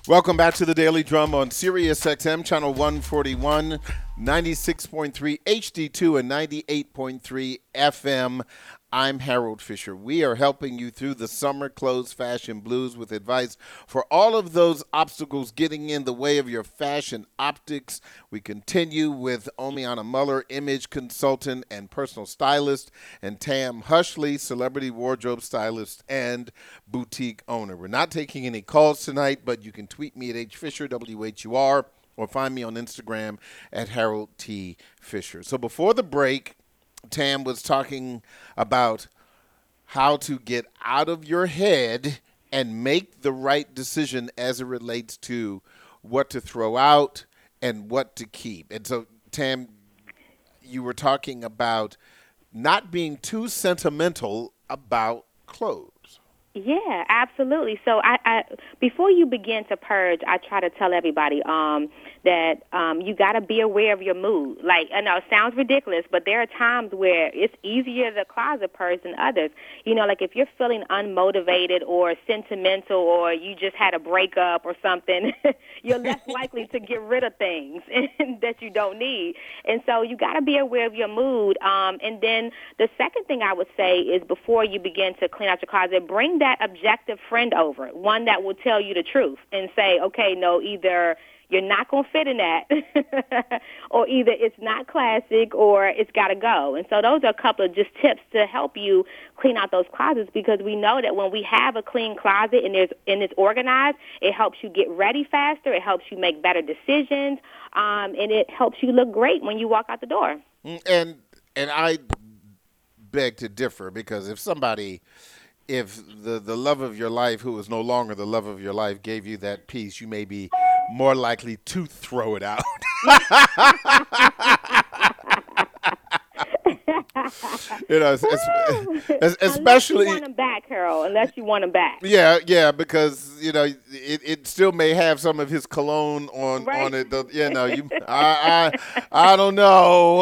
Welcome back to the Daily Drum on Sirius XM, channel 141, 96.3 HD2 and 98.3 FM. I'm Harold Fisher. We are helping you through the summer clothes fashion blues with advice for all of those obstacles getting in the way of your fashion optics. We continue with Omiana Muller, image consultant and personal stylist, and Tam Hushley, celebrity wardrobe stylist and boutique owner. We're not taking any calls tonight, but you can tweet me at HFisher, WHUR, or find me on Instagram at Harold T. Fisher. So before the break, Tam was talking about how to get out of your head and make the right decision as it relates to what to throw out and what to keep. And so, Tam, you were talking about not being too sentimental about clothes. Yeah, absolutely. So I before you begin to purge, I try to tell everybody that you got to be aware of your mood. Like, I know it sounds ridiculous, but there are times where it's easier to closet purge than others. You know, like if you're feeling unmotivated or sentimental or you just had a breakup or something, you're less likely to get rid of things that you don't need. And so you got to be aware of your mood. And then the second thing I would say is before you begin to clean out your closet, bring that objective friend over, one that will tell you the truth and say, okay, no, either you're not going to fit in that or either it's not classic or it's got to go. And so those are a couple of just tips to help you clean out those closets, because we know that when we have a clean closet and it's organized, it helps you get ready faster, it helps you make better decisions, and it helps you look great when you walk out the door. And I beg to differ, because if the love of your life, who is no longer the love of your life, gave you that piece, you may be more likely to throw it out. You know, especially unless you want them back, Harold. Unless you want them back. Yeah, because you know it still may have some of his cologne on it. You know, I don't know.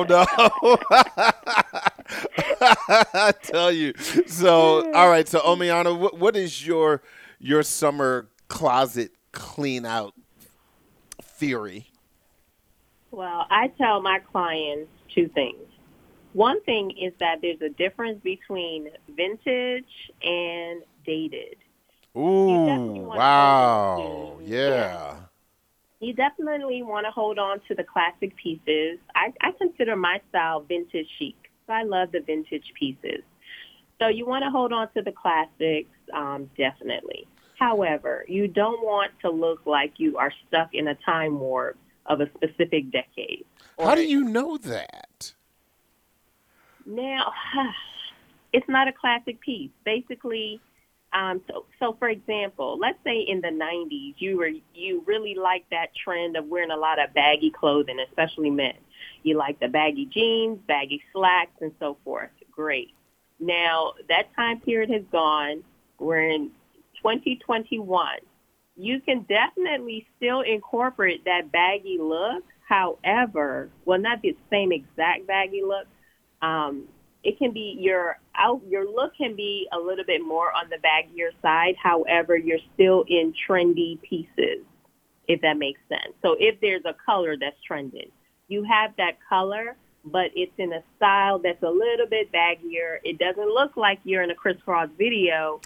I tell you. So, all right. So, Omiana, what is your summer closet clean out theory? Well, I tell my clients two things. One thing is that there's a difference between vintage and dated. Ooh, wow. Yeah. You definitely want to hold on to the classic pieces. I consider my style vintage chic. So I love the vintage pieces. So you want to hold on to the classics, definitely. However, you don't want to look like you are stuck in a time warp of a specific decade. How do you know that? Now, it's not a classic piece. Basically, so for example, let's say in the 90s, you really liked that trend of wearing a lot of baggy clothing, especially men. You like the baggy jeans, baggy slacks, and so forth. Great. Now, that time period has gone. We're in 2021. You can definitely still incorporate that baggy look. However, well, not the same exact baggy look. It can be your look can be a little bit more on the baggier side. However, you're still in trendy pieces, if that makes sense. So if there's a color that's trending, you have that color, but it's in a style that's a little bit baggier. It doesn't look like you're in a Criss Cross video.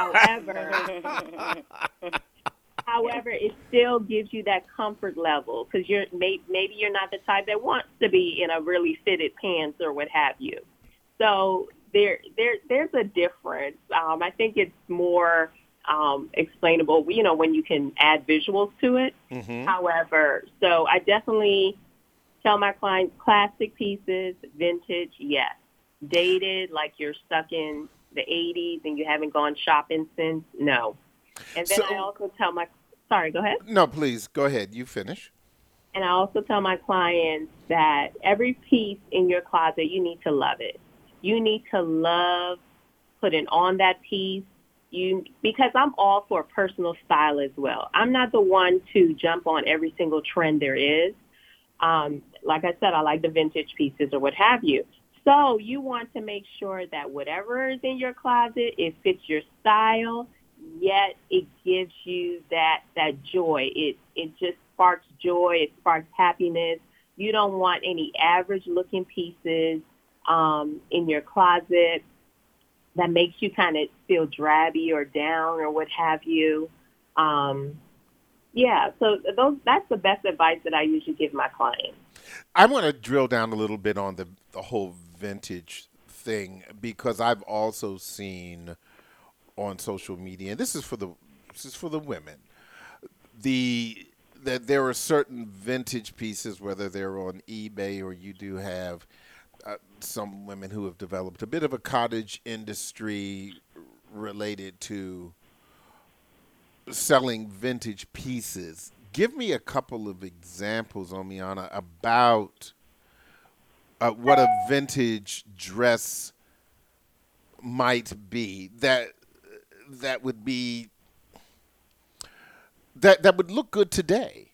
However, it still gives you that comfort level, because maybe you're not the type that wants to be in a really fitted pants or what have you. So there's a difference. I think it's more explainable, you know, when you can add visuals to it. Mm-hmm. However, so I definitely tell my clients classic pieces, vintage, yes. Dated, like you're stuck in the 80s and you haven't gone shopping since, no. And then I also tell sorry, go ahead. No, please, go ahead. You finish. And I also tell my clients that every piece in your closet, you need to love it. You need to love putting on that piece. Because I'm all for personal style as well. I'm not the one to jump on every single trend there is. Like I said, I like the vintage pieces or what have you. So you want to make sure that whatever is in your closet, it fits your style, yet it gives gives you that joy. It just sparks joy. It sparks happiness. You don't want any average looking pieces in your closet that makes you kind of feel drabby or down or what have you. Yeah, so that's the best advice that I usually give my clients. I want to drill down a little bit on the whole vintage thing, because I've also seen on social media, and this is for the women, that there are certain vintage pieces, whether they're on eBay or you do have some women who have developed a bit of a cottage industry related to selling vintage pieces. Give me a couple of examples, Omiana, about what a vintage dress might be that would be that would look good today.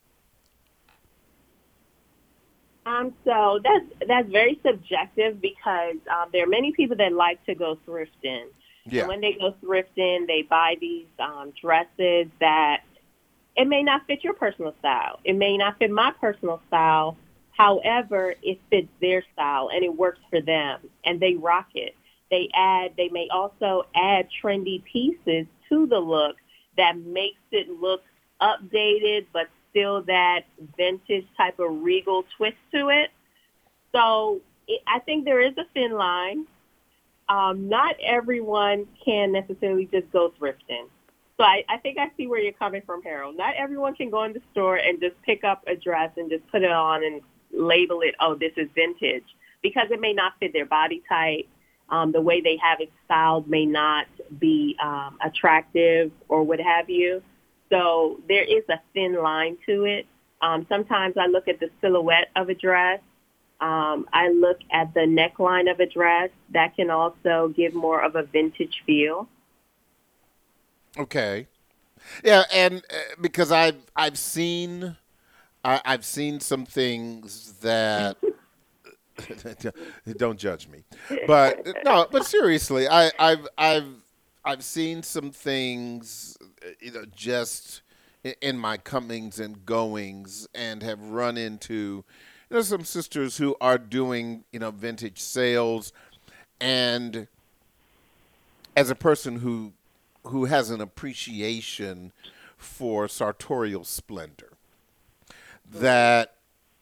So that's very subjective, because there are many people that like to go thrifting. Yeah. And when they go thrifting, they buy these dresses that it may not fit your personal style. It may not fit my personal style. However, it fits their style and it works for them, and they rock it. They may also add trendy pieces to the look that makes it look updated, but still that vintage type of regal twist to it. So I think there is a thin line. Not everyone can necessarily just go thrifting. So I think I see where you're coming from, Harold. Not everyone can go in the store and just pick up a dress and just put it on and label it, oh, this is vintage, because it may not fit their body type. The way they have it styled may not be attractive or what have you. So there is a thin line to it. Sometimes I look at the silhouette of a dress. I look at the neckline of a dress. That can also give more of a vintage feel. Okay. Yeah, and because I've seen some things that don't judge me, but no, but seriously, I've seen some things, just in my comings and goings, and have run into, some sisters who are doing, vintage sales. And as a person who has an appreciation for sartorial splendor, that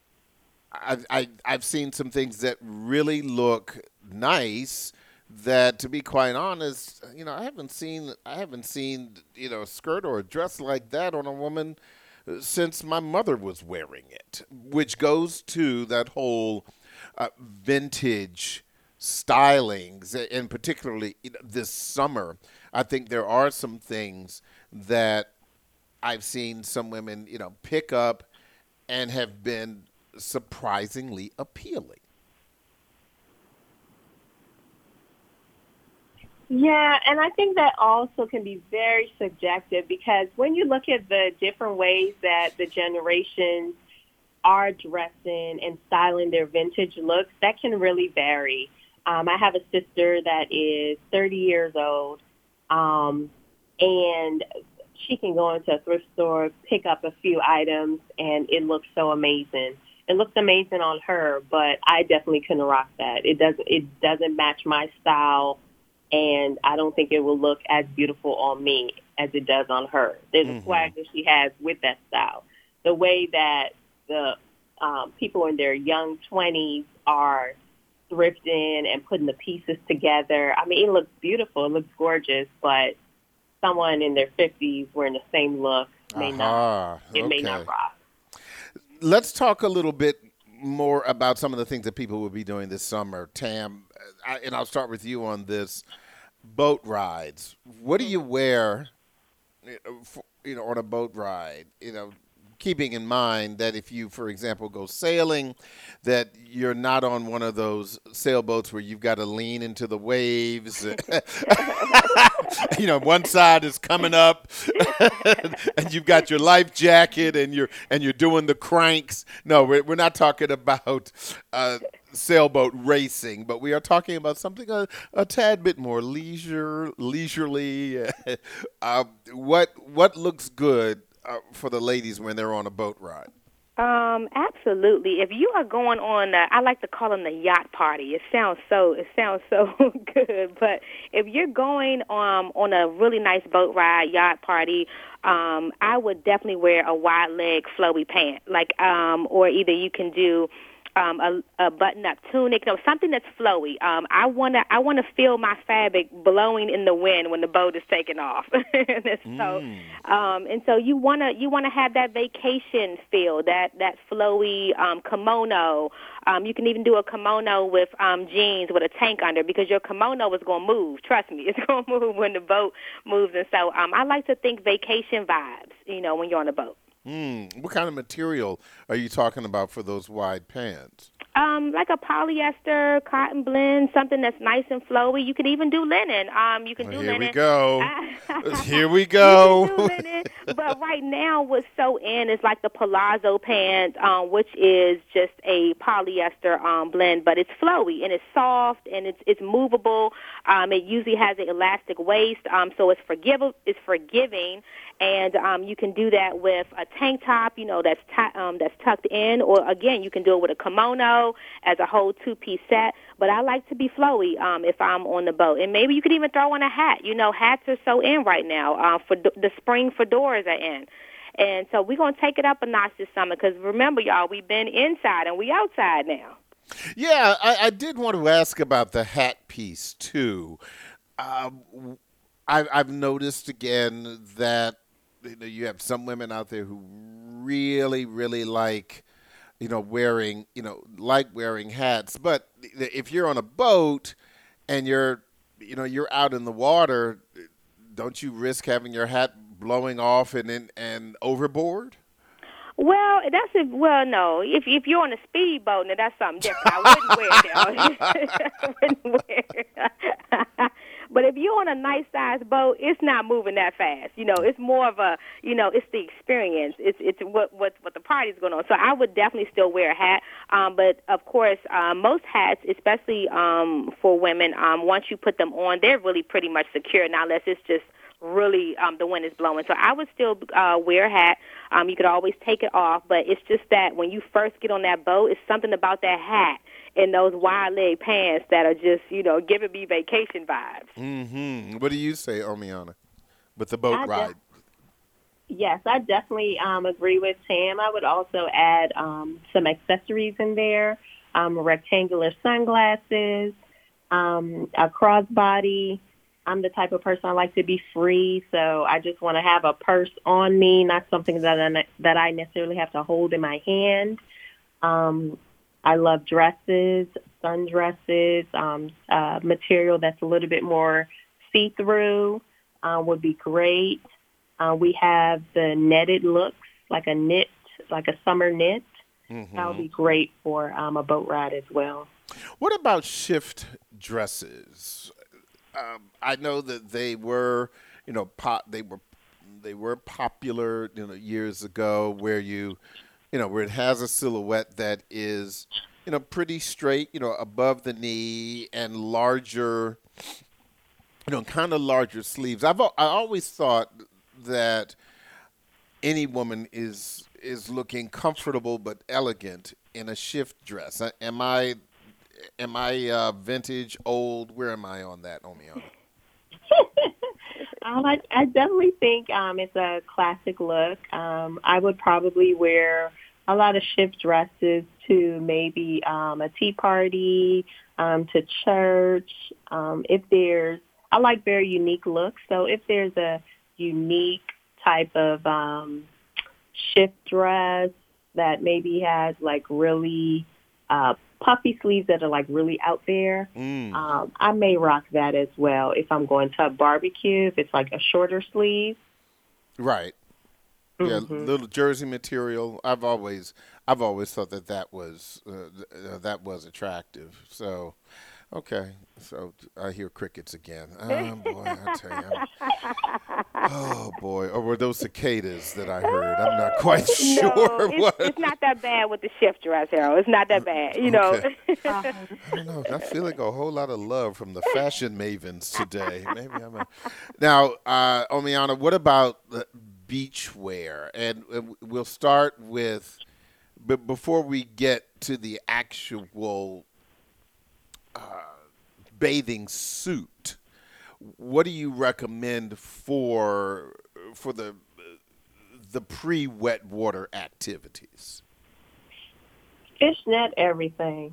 I've seen some things that really look nice, that, to be quite honest, I haven't seen a skirt or a dress like that on a woman since my mother was wearing it, which goes to that whole vintage stylings, and particularly this summer. I think there are some things that I've seen some women, pick up and have been surprisingly appealing. Yeah, and I think that also can be very subjective, because when you look at the different ways that the generations are dressing and styling their vintage looks, that can really vary. I have a sister that is 30 years old, and she can go into a thrift store, pick up a few items, and it looks so amazing. It looks amazing on her, but I definitely couldn't rock that. It doesn't match my style, and I don't think it will look as beautiful on me as it does on her. There's a swag that she has with that style. The way that the people in their young 20s are thrifting and putting the pieces together, I mean, it looks beautiful. It looks gorgeous, but someone in their 50s wearing the same look may not rock. Let's talk a little bit more about some of the things that people will be doing this summer, Tam. And I'll start with you on this. Boat rides. What do you wear, on a boat ride? Keeping in mind that if you, for example, go sailing, that you're not on one of those sailboats where you've got to lean into the waves. One side is coming up, and you've got your life jacket, and you're doing the cranks. No, we're not talking about sailboat racing, but we are talking about something a tad bit more leisurely. What looks good for the ladies when they're on a boat ride? Absolutely. If you are going on, I like to call them the yacht party. It sounds so good. But if you're going on a really nice boat ride, yacht party, I would definitely wear a wide leg flowy pant, or either you can do a button-up tunic, something that's flowy. I wanna feel my fabric blowing in the wind when the boat is taking off. And so you wanna have that vacation feel, that flowy kimono. You can even do a kimono with jeans with a tank under, because your kimono is gonna move. Trust me, it's gonna move when the boat moves. And so I like to think vacation vibes, when you're on a boat. What kind of material are you talking about for those wide pants? Like a polyester cotton blend, something that's nice and flowy. You can even do linen. You can do linen. Here we go. Here we go. You can do linen. But right now, what's so in is like the palazzo pant, which is just a polyester blend, but it's flowy and it's soft and it's movable. It usually has an elastic waist, so it's forgiving. And you can do that with a tank top, that's tucked in, or again, you can do it with a kimono as a whole two-piece set. But I like to be flowy if I'm on the boat, and maybe you could even throw on a hat. Hats are so in right now. For the spring fedoras are in, and so we're gonna take it up a notch this summer. Because remember, y'all, we've been inside and we outside now. Yeah, I did want to ask about the hat piece too. I've noticed again that you have some women out there who really, really like, wearing hats. But if you're on a boat and you're out in the water, don't you risk having your hat blowing off and overboard? Well, no. If you're on a speedboat, now that's something different. I wouldn't wear it. But if you're on a nice sized boat, it's not moving that fast. It's more of a, it's the experience. It's what the party's going on. So I would definitely still wear a hat. But of course, most hats, especially for women, once you put them on, they're really pretty much secure. Now, unless it's just really the wind is blowing. So I would still wear a hat. You could always take it off, but it's just that when you first get on that boat, it's something about that hat and those wide leg pants that are just, giving me vacation vibes. Mm-hmm. What do you say, Omiana, with the boat ride? Yes, I definitely agree with Tam. I would also add some accessories in there, rectangular sunglasses, a crossbody. I'm the type of person I like to be free, so I just want to have a purse on me, not something that I necessarily have to hold in my hand. I love dresses, sundresses, material that's a little bit more see-through would be great. We have the netted looks, like a summer knit. Mm-hmm. That would be great for a boat ride as well. What about shift dresses? I know that they were, they were popular, years ago, where where it has a silhouette that is, pretty straight, above the knee and larger, kind of larger sleeves. I always thought that any woman is looking comfortable but elegant in a shift dress. Am I vintage, old? Where am I on that, Omiana? I definitely think it's a classic look. I would probably wear a lot of shift dresses to maybe a tea party, to church. I like very unique looks. So if there's a unique type of shift dress that maybe has like really puffy sleeves that are like really out there, I may rock that as well if I'm going to a barbecue, if it's like a shorter sleeve. Right. Yeah, little jersey material. I've always thought that was attractive. So, Okay, so I hear crickets again. Oh boy, I tell you. Oh boy, or were those cicadas that I heard? I'm not quite No, sure what. it's not that bad with the shift dress, Harold. It's not that bad, you know. Okay. I don't know. Not feeling a whole lot of love from the fashion mavens today. Maybe I'm a. Now, Omiana, what about the beach wear? And we'll start with, but before we get to the actual bathing suit, what do you recommend for the pre-wet water activities? Fishnet everything.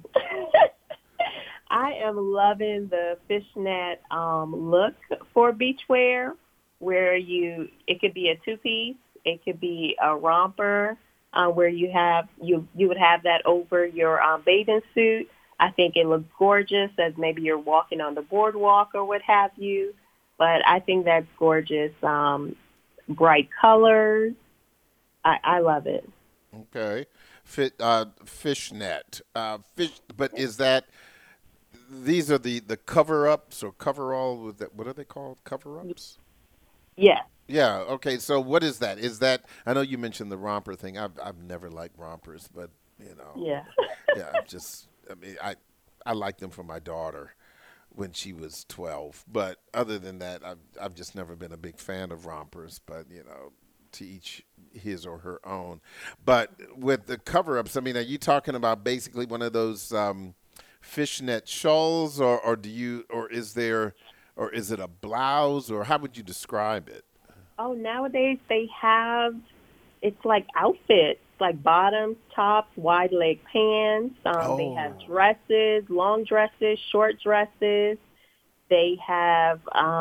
I am loving the fishnet look for beachwear, where it could be a two-piece, it could be a romper, where you would have that over your bathing suit. I think it looks gorgeous as maybe you're walking on the boardwalk or what have you. But I think that's gorgeous. Bright colors. I love it. Okay. Fishnet. But these are the cover-ups or cover-all? What are they called? Cover-ups? Yes. Yeah. Okay. So what is that? I know you mentioned the romper thing. I've never liked rompers, but Yeah. yeah. I like them for my daughter when she was 12. But other than that, I've just never been a big fan of rompers. But to each his or her own. But with the cover-ups, are you talking about basically one of those fishnet shawls, or is it a blouse, or how would you describe it? Oh, nowadays they have, it's like outfits, like bottoms, tops, wide leg pants. They have dresses, long dresses, short dresses. They have,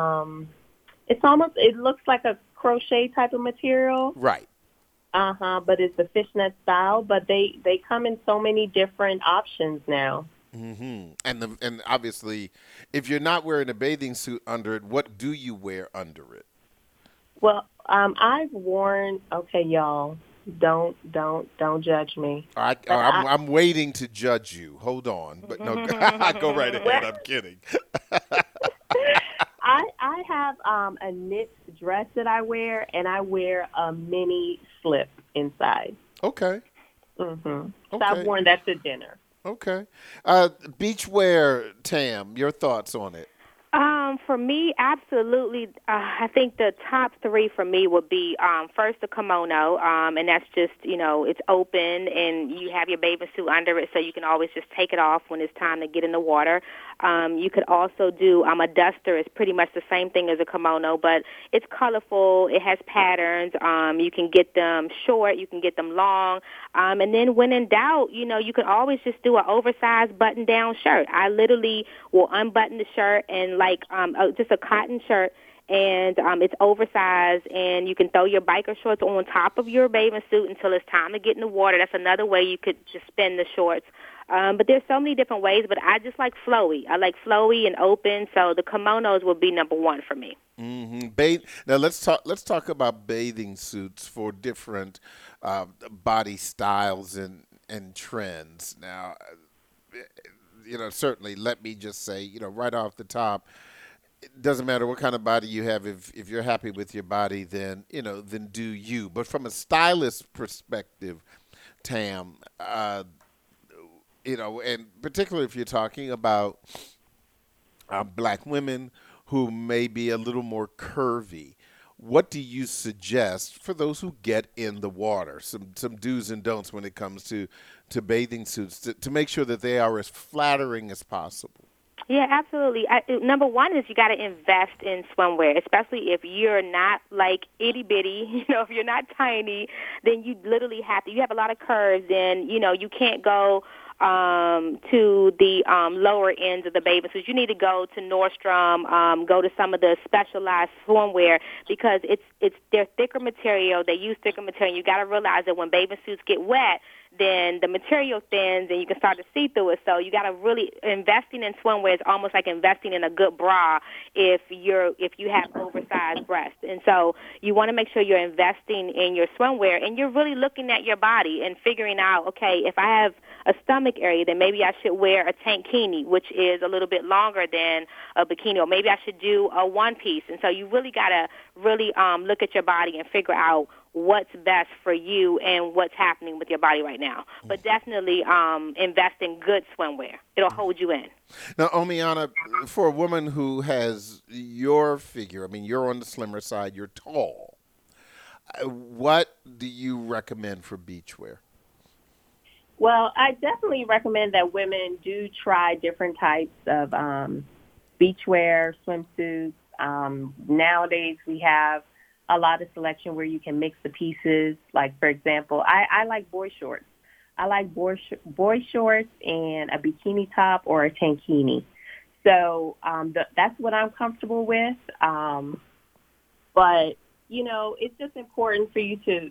it looks like a crochet type of material. Right. But it's the fishnet style, but they come in so many different options now. Mm-hmm. And obviously, if you're not wearing a bathing suit under it, what do you wear under it? Well, I've worn. Okay, y'all, don't judge me. I'm waiting to judge you. Hold on, but no, go right ahead. I'm kidding. I have a knit dress that I wear, and I wear a mini slip inside. Okay. Mhm. Okay. So I've worn that to dinner. Okay. Beachwear, Tam, your thoughts on it? For me, absolutely. I think the top three for me would be first the kimono, and that's just it's open and you have your bathing suit under it, so you can always just take it off when it's time to get in the water. You could also do a duster. It's pretty much the same thing as a kimono, but it's colorful. It has patterns. You can get them short. You can get them long. And then when in doubt, you can always just do an oversized button-down shirt. I literally will unbutton the shirt and just a cotton shirt, and it's oversized, and you can throw your biker shorts on top of your bathing suit until it's time to get in the water. That's another way you could just spin the shorts. But there's so many different ways, but I just like flowy. I like flowy and open, so the kimonos would be number one for me. Mm-hmm. Now let's talk about bathing suits for different body styles and trends. Now, certainly let me just say, right off the top, it doesn't matter what kind of body you have. If you're happy with your body, then do you. But from a stylist perspective, Tam, and particularly if you're talking about black women who may be a little more curvy, what do you suggest for those who get in the water? Some do's and don'ts when it comes to bathing suits to make sure that they are as flattering as possible. Yeah, absolutely. Number one is you got to invest in swimwear, especially if you're not like itty bitty. If you're not tiny, then you literally have to. You have a lot of curves, and you can't go to the lower ends of the bathing suits. You need to go to Nordstrom, go to some of the specialized swimwear because they're thicker material. They use thicker material. You got to realize that when bathing suits get wet, then the material thins and you can start to see through it. So you got to really, investing in swimwear is almost like investing in a good bra if you have oversized breasts. And so you want to make sure you're investing in your swimwear and you're really looking at your body and figuring out, okay, if I have a stomach area, then maybe I should wear a tankini, which is a little bit longer than a bikini, or maybe I should do a one piece. And so you really got to really look at your body and figure out what's best for you and what's happening with your body right now. But definitely invest in good swimwear. It'll hold you in. Now, Omiana, for a woman who has your figure, I mean, you're on the slimmer side, you're tall. What do you recommend for beachwear? Well, I definitely recommend that women do try different types of beachwear, swimsuits. Nowadays, we have a lot of selection where you can mix the pieces. Like, for example, I like boy shorts. I like boy shorts and a bikini top or a tankini. So that's what I'm comfortable with. But, you know, it's just important for you to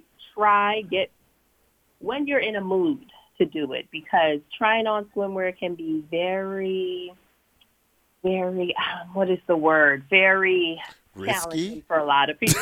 when you're in a mood to do it, because trying on swimwear can be very, very, what is the word? Very challenging for a lot of people.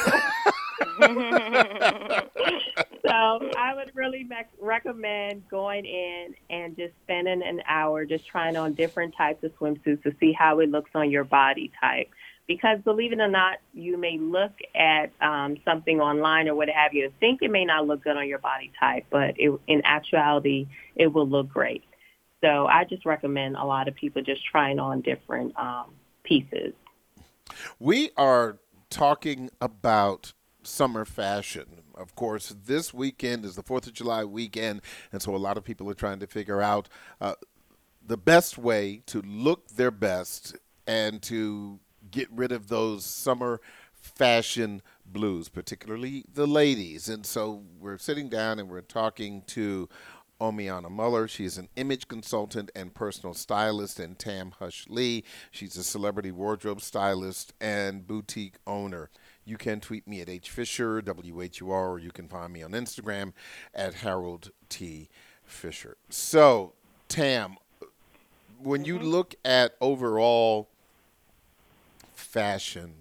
So I would really recommend going in and just spending an hour just trying on different types of swimsuits to see how it looks on your body type. Because believe it or not, you may look at something online or what have you and think it may not look good on your body type, but in actuality, it will look great. So I just recommend a lot of people just trying on different pieces. We are talking about summer fashion. Of course, this weekend is the 4th of July weekend, and so a lot of people are trying to figure out the best way to look their best and to get rid of those summer fashion blues, particularly the ladies. And so we're sitting down and we're talking to Omiana Muller. She's an image consultant and personal stylist, and Tam Hush Lee. She's a celebrity wardrobe stylist and boutique owner. You can tweet me at HFisher, WHUR, or you can find me on Instagram at Harold T. Fisher. So, Tam, when you look at overall fashion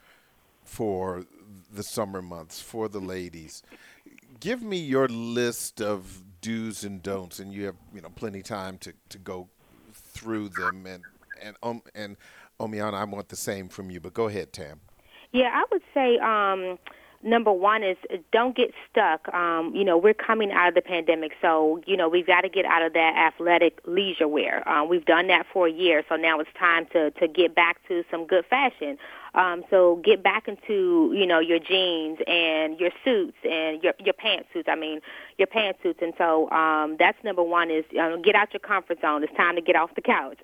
for the summer months, for the ladies, give me your list of do's and don'ts, and you have plenty of time to go through them. And Omiana, I want the same from you, but go ahead, Tam. Yeah, I would say number one is don't get stuck. We're coming out of the pandemic, so, we've got to get out of that athletic leisure wear. We've done that for a year, so now it's time to get back to some good fashion. So get back into, your jeans and your suits and your pantsuits. Your pantsuits. And so that's number one is get out your comfort zone. It's time to get off the couch.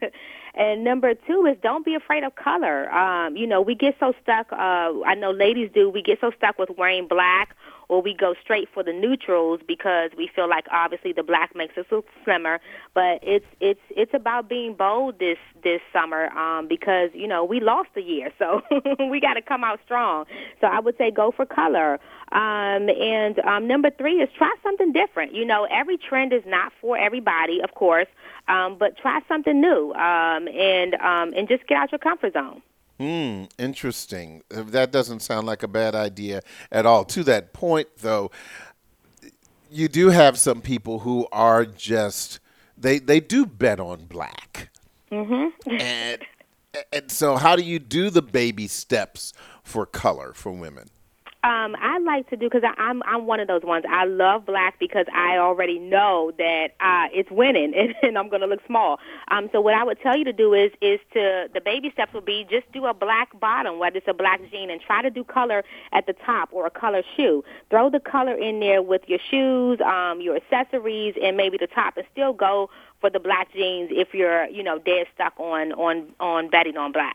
And number two is don't be afraid of color. We get so stuck. I know ladies do. We get so stuck with wearing black, or we go straight for the neutrals because we feel like obviously the black makes us look slimmer. But it's about being bold this summer because we lost a year, so we got to come out strong. So I would say go for color. And number three is try something different. Every trend is not for everybody, of course, but try something new and just get out your comfort zone. Interesting. That doesn't sound like a bad idea at all. To that point, though, you do have some people who are just, they do bet on black. Mm-hmm. And so how do you do the baby steps for color for women? I like to do, because I'm one of those ones. I love black because I already know that it's winning and I'm going to look small. So what I would tell you to do is the baby steps would be just do a black bottom, whether it's a black jean, and try to do color at the top or a color shoe. Throw the color in there with your shoes, your accessories, and maybe the top, and still go for the black jeans if you're, dead stuck on betting on black.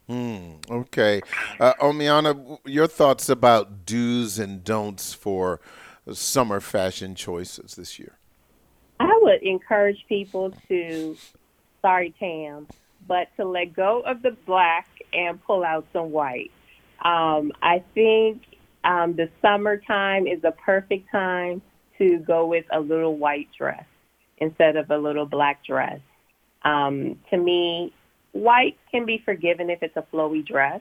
Okay. Omiana, your thoughts about do's and don'ts for summer fashion choices this year? I would encourage people to, sorry, Tam, but to let go of the black and pull out some white. I think the summertime is the perfect time to go with a little white dress instead of a little black dress. To me, white can be forgiven if it's a flowy dress.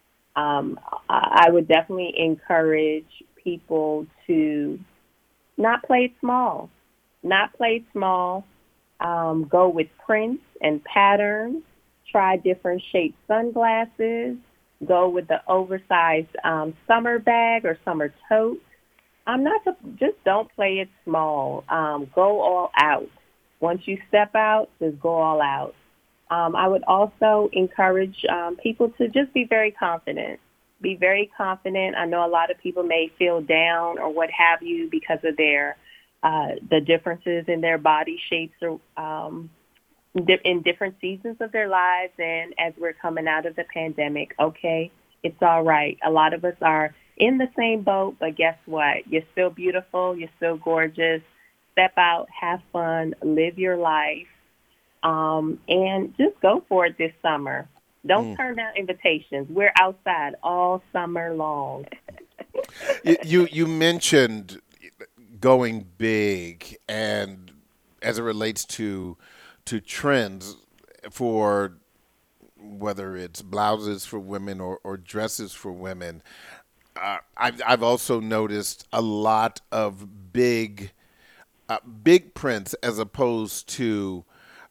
I would definitely encourage people to not play it small. Not play small. Go with prints and patterns. Try different shaped sunglasses. Go with the oversized summer bag or summer tote. Just don't play it small. Go all out. Once you step out, just go all out. I would also encourage people to just be very confident. Be very confident. I know a lot of people may feel down or what have you because of the differences in their body shapes or in different seasons of their lives. And as we're coming out of the pandemic, okay, it's all right. A lot of us are in the same boat, but guess what? You're still beautiful. You're still gorgeous. Step out, have fun, live your life, and just go for it this summer. Don't turn down invitations. We're outside all summer long. You mentioned going big, and as it relates to trends for whether it's blouses for women or dresses for women. I've also noticed a lot of big prints as opposed to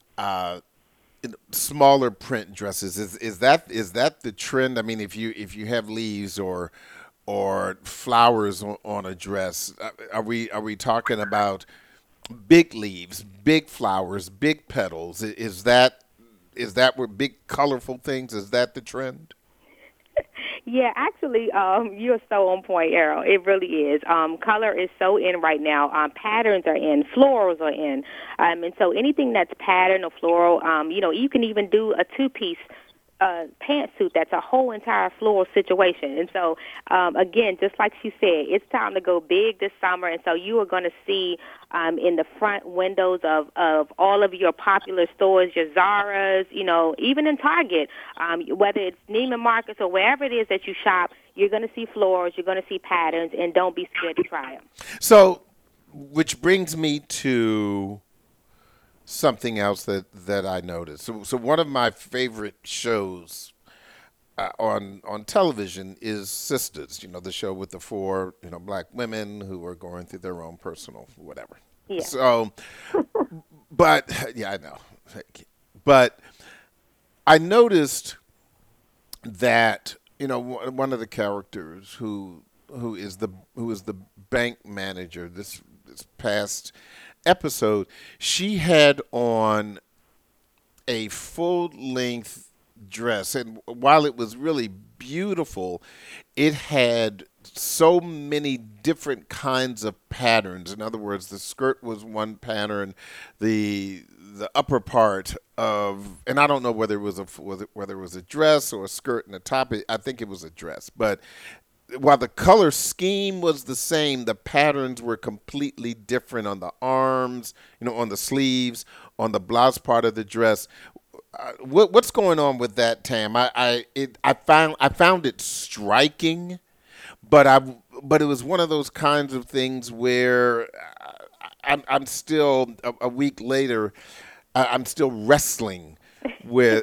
smaller print dresses. Is that the trend? I mean, if you have leaves or flowers on a dress, are we talking about big leaves, big flowers, big petals? Is that where big colorful things? Is that the trend? Yeah, actually, you're so on point, Errol. It really is. Color is so in right now. Patterns are in. Florals are in. And so anything that's pattern or floral, you can even do a two-piece pantsuit that's a whole entire floral situation. And so, again, just like she said, it's time to go big this summer. And so you are going to see in the front windows of all of your popular stores, your Zara's, even in Target, whether it's Neiman Marcus or wherever it is that you shop, you're going to see florals, you're going to see patterns, and don't be scared to try them. So, which brings me to something else that I noticed. So one of my favorite shows on television is Sisters. The show with the four black women who are going through their own personal whatever. Yeah. So, but yeah, I know. But I noticed that one of the characters who is the bank manager this past episode, she had on a full-length dress, and while it was really beautiful, it had so many different kinds of patterns. In other words, the skirt was one pattern, the upper part of, and I don't know whether it was a dress or a skirt and a top. I think it was a dress, but while the color scheme was the same, the patterns were completely different on the arms, on the sleeves, on the blouse part of the dress. What's going on with that, Tam? I found it striking, but it was one of those kinds of things where I'm still a week later, I'm still wrestling with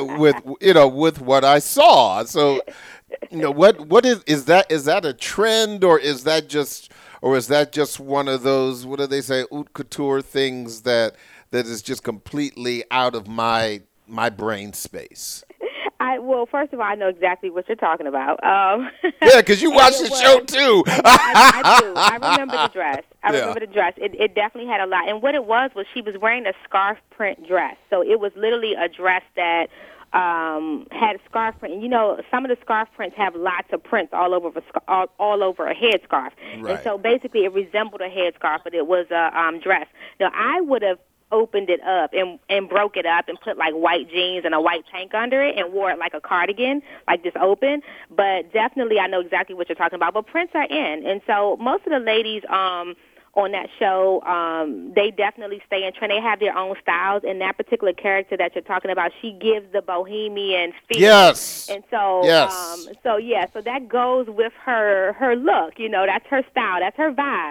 with what I saw. So. What is that a trend, or is that just one of those, what do they say, haute couture things that is just completely out of my brain space? Well, first of all, I know exactly what you're talking about. Yeah, because you watched the show too. I do. I remember the dress. Remember the dress. It definitely had a lot. And what it was she was wearing a scarf print dress. So it was literally a dress that had a scarf print. And some of the scarf prints have lots of prints all over a headscarf. Right. And so basically it resembled a headscarf, but it was a dress. Now, I would have opened it up and broke it up and put like white jeans and a white tank under it and wore it like a cardigan, like just open. But definitely I know exactly what you're talking about. But prints are in. And so most of the ladies on that show, they definitely stay in trend. They have their own styles, and that particular character that you're talking about, she gives the bohemian feel. Yes. And so, yes. So that goes with her look. That's her style. That's her vibe.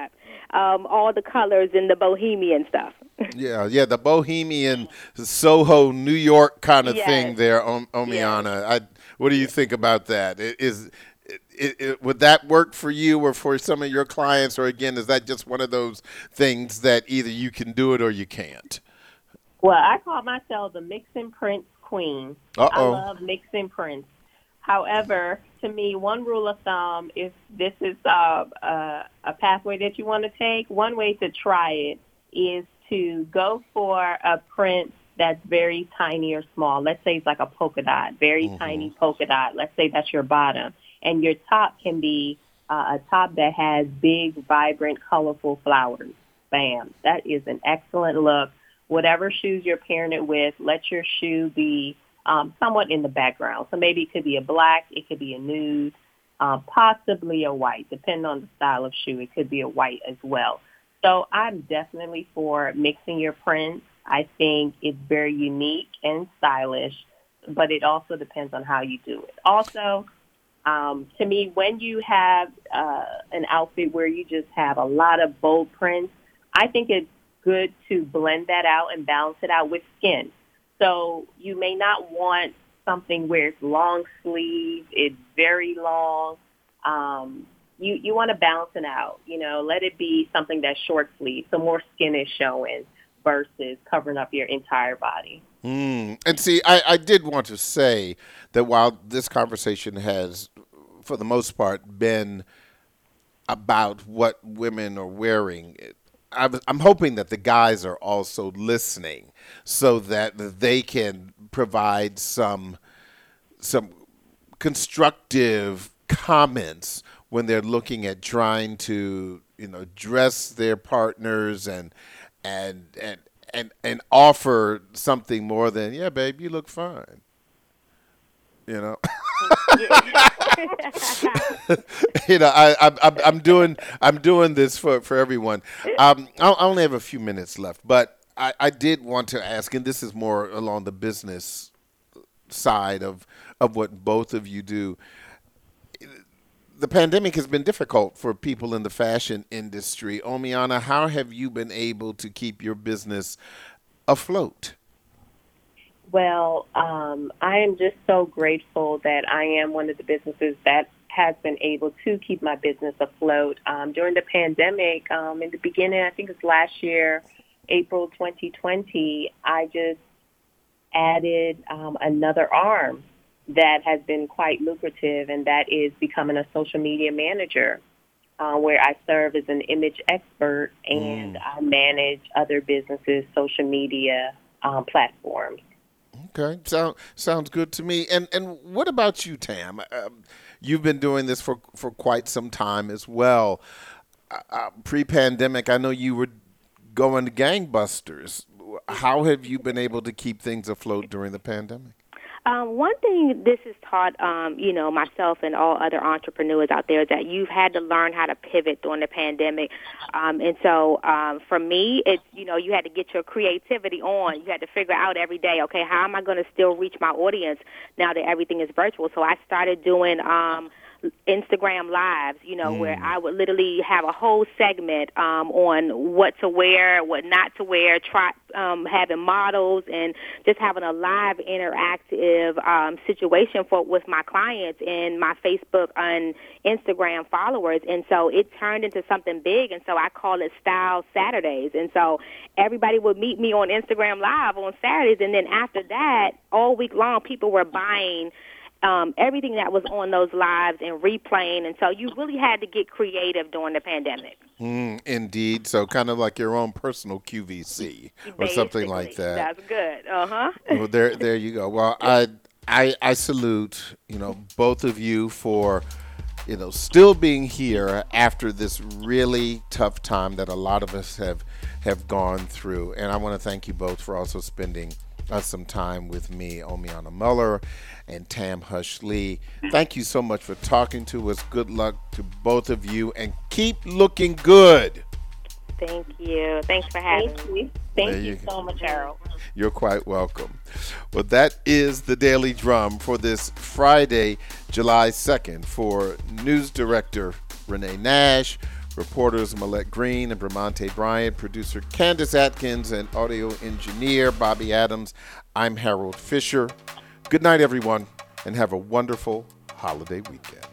all the colors and the bohemian stuff. Yeah, the bohemian Soho, New York kind of Yes. thing there, Omiana. What do you think about that? Would that work for you or for some of your clients, or again, is that just one of those things that either you can do it or you can't? Well, I call myself the mix and prints queen. I Uh-oh. love mix and prints. However, to me, one rule of thumb, if this is a pathway that you want to take, one way to try it is to go for a print that's very tiny or small. Let's say it's like a polka dot, very tiny polka dot. Let's say that's your bottom. And your top can be a top that has big, vibrant, colorful flowers. Bam. That is an excellent look. Whatever shoes you're pairing it with, let your shoe be somewhat in the background. So maybe it could be a black, it could be a nude, possibly a white, depending on the style of shoe. It could be a white as well. So I'm definitely for mixing your prints. I think it's very unique and stylish, but it also depends on how you do it. Also, to me, when you have an outfit where you just have a lot of bold prints, I think it's good to blend that out and balance it out with skin. So you may not want something where it's long sleeve, it's very long. You want to balance it out. Let it be something that's short sleeve, so more skin is showing versus covering up your entire body. And see, I did want to say that while this conversation has, for the most part, been about what women are wearing, I'm hoping that the guys are also listening so that they can provide some constructive comments when they're looking at trying to, dress their partners and offer something more than, yeah, babe, you look fine. I'm doing this for everyone. I only have a few minutes left, but I did want to ask, and this is more along the business side of what both of you do. The pandemic has been difficult for people in the fashion industry. Omiana, how have you been able to keep your business afloat? Well, I am just so grateful that I am one of the businesses that has been able to keep my business afloat. During the pandemic, in the beginning, I think it's last year, April 2020, I just added another arm that has been quite lucrative, and that is becoming a social media manager, where I serve as an image expert and I manage other businesses' social media platforms. Okay, sounds good to me. And what about you, Tam? You've been doing this for quite some time as well. Pre-pandemic, I know you were going gangbusters. How have you been able to keep things afloat during the pandemic? One thing this has taught, myself and all other entrepreneurs out there is that you've had to learn how to pivot during the pandemic. And so for me, it's, you had to get your creativity on. You had to figure out every day, okay, how am I going to still reach my audience now that everything is virtual? So I started doing Instagram Lives, where I would literally have a whole segment on what to wear, what not to wear, having models and just having a live interactive situation with my clients and my Facebook and Instagram followers. And so it turned into something big, and so I call it Style Saturdays. And so everybody would meet me on Instagram Live on Saturdays, and then after that, all week long, people were buying everything that was on those lives and replaying, and so you really had to get creative during the pandemic. Indeed. So kind of like your own personal QVC or something like that. That's good. Uh-huh. Well, there you go. Well, I salute, both of you for, still being here after this really tough time that a lot of us have gone through. And I want to thank you both for also spending some time with me, Omiana Muller and Tam Hush Lee. Thank you so much for talking to us. Good luck to both of you, and keep looking good. Thank you. Thanks for having me. Thank you so much, Harold. You're quite welcome. Well, that is the Daily Drum for this Friday, July 2nd. For News Director Renee Nash, Reporters Millette Green and Bramante Bryant, producer Candace Atkins, and audio engineer Bobby Adams. I'm Harold Fisher. Good night, everyone, and have a wonderful holiday weekend.